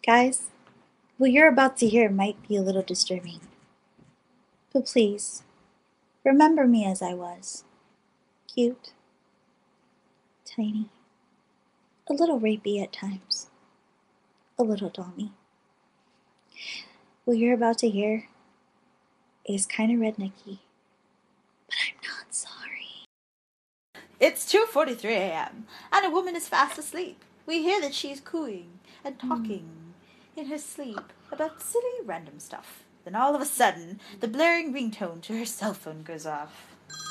Guys, what you're about to hear might be a little disturbing. But please, remember me as I was. Cute, tiny, a little rapey at times, a little dommy. What you're about to hear is kinda rednecky, but I'm not sorry. It's 2:43 a.m., and a woman is fast asleep. We hear that she's cooing and talking in her sleep about silly random stuff. Then all of a sudden, the blaring ringtone to her cell phone goes off.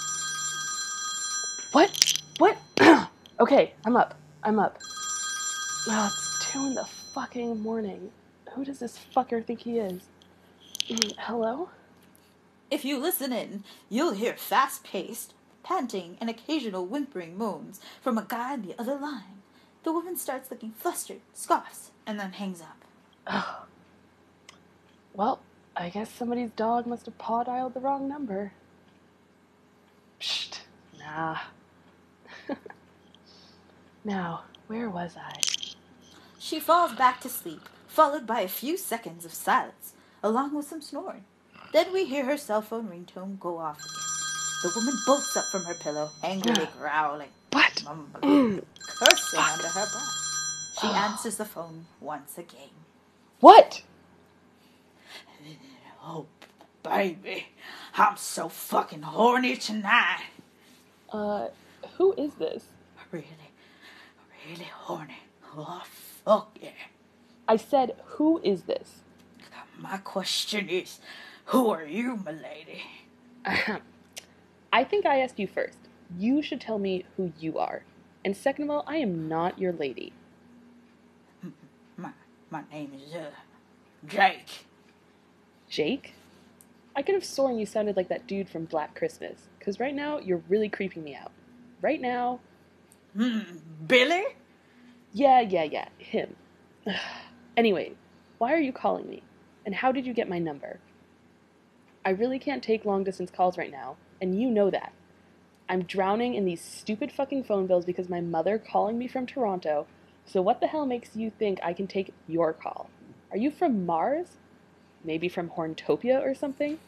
What? Okay, I'm up. Well, it's 2 in the fucking morning. Who does this fucker think he is? Hello? If you listen in, you'll hear fast-paced, panting, and occasional whimpering moans from a guy on the other line. The woman starts looking flustered, scoffs, and then hangs up. Oh. Well, I guess somebody's dog must have paw-dialed the wrong number. Psst. Nah. Now, where was I? She falls back to sleep, followed by a few seconds of silence, along with some snoring. Then we hear her cell phone ringtone go off again. The woman bolts up from her pillow, angrily growling, What? mumbling, cursing under her breath. She answers the phone once again. What? Oh, baby, I'm so fucking horny tonight. Who is this? Really horny. Oh, fuck yeah. I said, who is this? My question is, who are you, milady? I think I asked you first. You should tell me who you are. And second of all, I am not your lady. My name is, Jake. Jake? I could have sworn you sounded like that dude from Black Christmas. Because right now, you're really creeping me out. Right now... Billy? Yeah, him. Anyway, why are you calling me? And how did you get my number? I really can't take long-distance calls right now, and you know that. I'm drowning in these stupid fucking phone bills because my mother calling me from Toronto, so what the hell makes you think I can take your call? Are you from Mars? Maybe from Horntopia or something?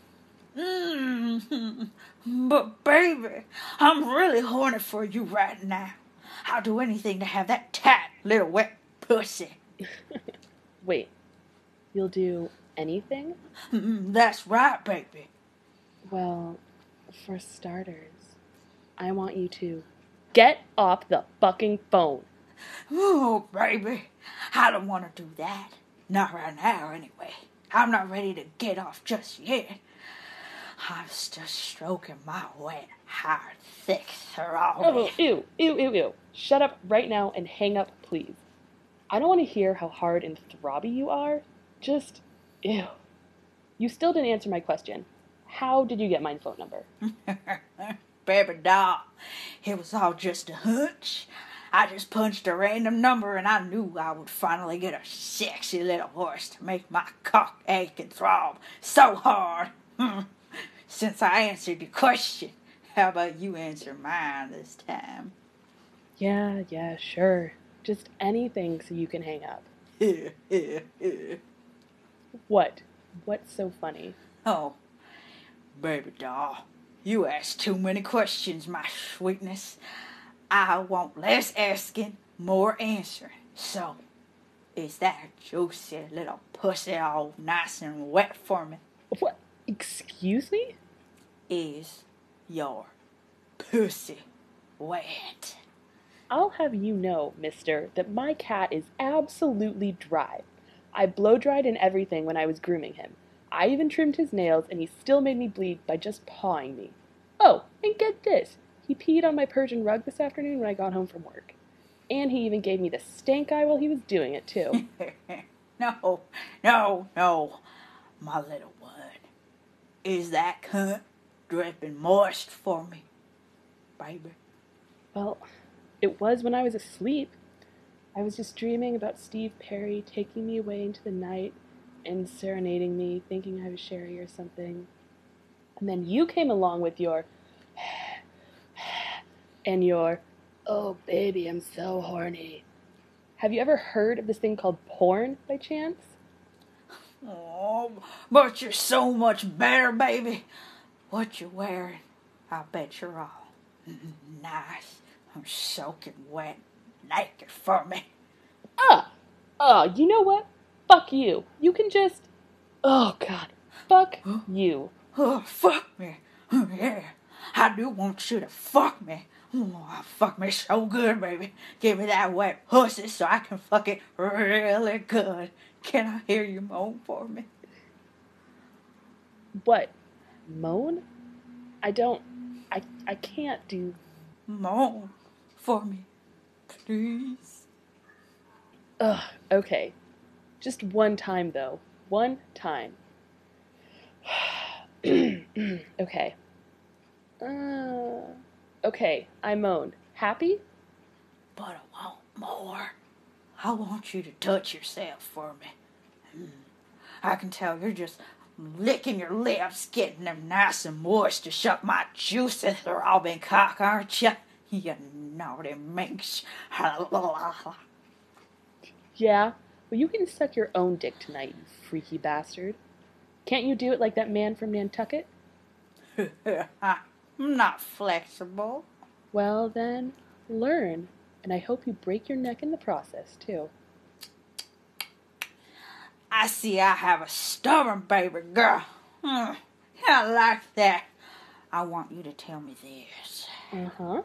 But baby, I'm really horny for you right now. I'll do anything to have that tight little wet pussy. Wait, you'll do anything? That's right, baby. Well, for starters, I want you to get off the fucking phone. Oh, baby, I don't want to do that. Not right now, anyway. I'm not ready to get off just yet. I'm still stroking my wet, hard, thick throat. Oh, ew. Shut up right now and hang up, please. I don't want to hear how hard and throbby you are. Just, ew. You still didn't answer my question. How did you get my phone number? Baby doll, it was all just a hunch. I just punched a random number and I knew I would finally get a sexy little voice to make my cock ache and throb so hard. Since I answered your question, how about you answer mine this time? Yeah, sure. Just anything so you can hang up. What? What's so funny? Oh, baby doll, you ask too many questions, my sweetness. I want less asking, more answering. So, is that juicy little pussy all nice and wet for me? What? Excuse me? Is your pussy wet? I'll have you know, mister, that my cat is absolutely dry. I blow-dried and everything when I was grooming him. I even trimmed his nails, and he still made me bleed by just pawing me. Oh, and get this. He peed on my Persian rug this afternoon when I got home from work. And he even gave me the stank eye while he was doing it, too. No, my little one. Is that cunt dripping moist for me, baby? Well, it was when I was asleep. I was just dreaming about Steve Perry taking me away into the night and serenading me, thinking I was Sherry or something. And then you came along with your and your, oh baby, I'm so horny. Have you ever heard of this thing called porn by chance? Oh, but you're so much better, baby. What you wearing? I bet you're all nice. I'm soaking wet, naked for me. You know what? Fuck you. You can just. Oh, God. Fuck you. Oh, fuck me. Yeah, I do want you to fuck me. Oh, fuck me so good, baby. Give me that wet pussy so I can fuck it really good. Can I hear you moan for me? What? Moan? I don't. I can't do. Moan for me, please. Ugh, okay. Just one time, though. One time. Okay. Okay, I moaned. Happy? But I want more. I want you to touch yourself for me. I can tell you're just licking your lips, getting them nice and moist to suck my juices throbbing cock, aren't you? You naughty minx. Yeah? Well, you can suck your own dick tonight, you freaky bastard. Can't you do it like that man from Nantucket? I'm not flexible. Well, then, learn. And I hope you break your neck in the process, too. I see I have a stubborn baby girl. I like that. I want you to tell me this. Uh-huh.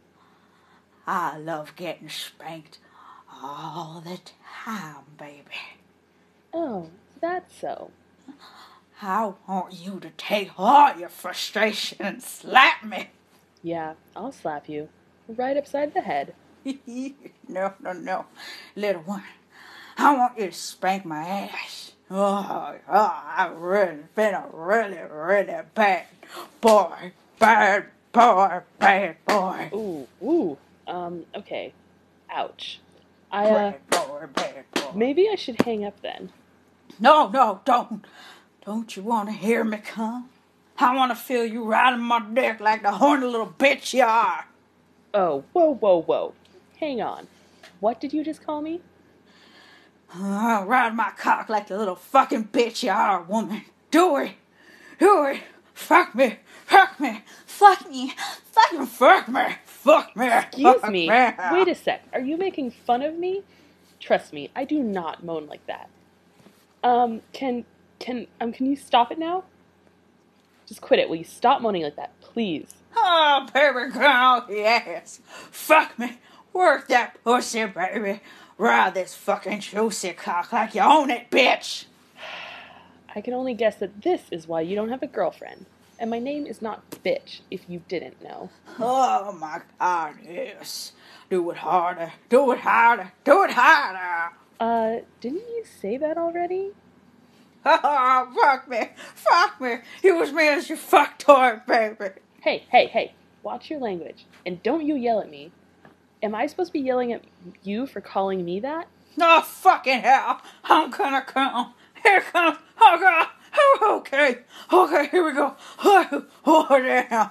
I love getting spanked all the time, baby. Oh, that's so. I want you to take all your frustration and slap me. Yeah, I'll slap you. Right upside the head. No. Little one, I want you to spank my ass. I've really been a really bad boy. Bad boy. Ooh. Okay. Ouch. Bad boy. Maybe I should hang up then. No, don't. Don't you want to hear me come? I want to feel you riding my dick like the horny little bitch you are. Oh, whoa. Hang on. What did you just call me? I'll ride my cock like the little fucking bitch you are, woman. Do it. Fuck me. Fucking fuck me. Excuse me. Wait a sec. Are you making fun of me? Trust me, I do not moan like that. Can you stop it now? Just quit it. Will you stop moaning like that, please? Oh, baby girl, yes. Fuck me. Work that pussy, baby. Ride this fucking juicy cock like you own it, bitch. I can only guess that this is why you don't have a girlfriend. And my name is not Bitch, if you didn't know. Oh, my God, yes. Do it harder. Didn't you say that already? Oh, fuck me. Use me as your fuck toy, baby. Hey, watch your language. And don't you yell at me. Am I supposed to be yelling at you for calling me that? Oh, fucking hell. I'm gonna come. Here comes. Oh, God. Oh, okay, here we go. Oh, damn.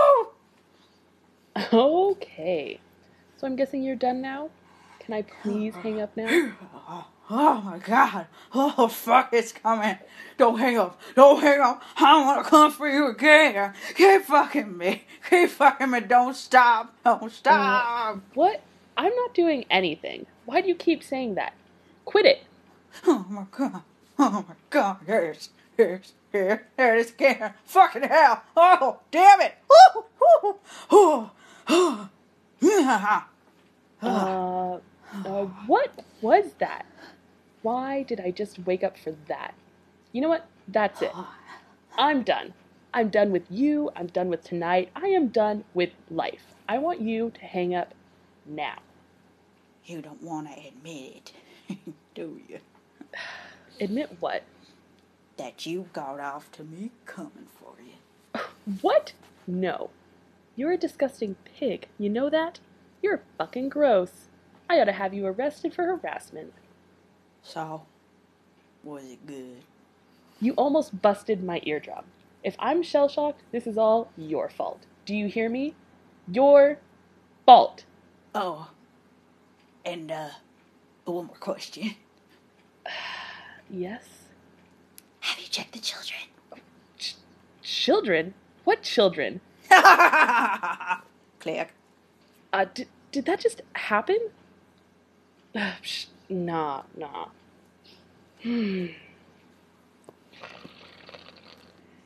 Woo. Okay. So I'm guessing you're done now? Can I please hang up now? Oh, my God. Oh, fuck, it's coming. Don't hang up. I want to come for you again. Keep fucking me. Don't stop. What? I'm not doing anything. Why do you keep saying that? Quit it. Oh, my God. Yes. There it is again. Fucking hell. Oh, damn it. What was that? Why did I just wake up for that? You know what? That's it. I'm done. I'm done with you. I'm done with tonight. I am done with life. I want you to hang up now. You don't want to admit it, do you? Admit what? That you got off to me coming for you. What? No. You're a disgusting pig. You know that? You're fucking gross. I ought to have you arrested for harassment. So, was it good? You almost busted my eardrum. If I'm shell-shocked, this is all your fault. Do you hear me? Your fault. Oh, and, one more question. Yes? Have you checked the children? Children? What children? Click. Did that just happen? Nah.